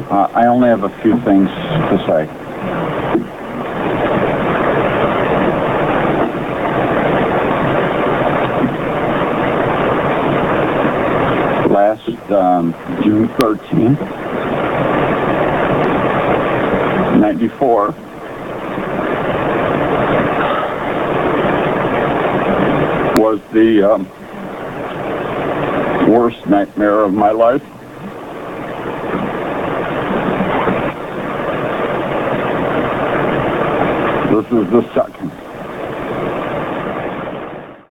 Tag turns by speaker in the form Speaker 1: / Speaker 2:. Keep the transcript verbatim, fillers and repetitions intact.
Speaker 1: Uh, I only have a few things to say. Last um, June thirteenth, ninety-four, was the um, worst nightmare of my life. This is the second.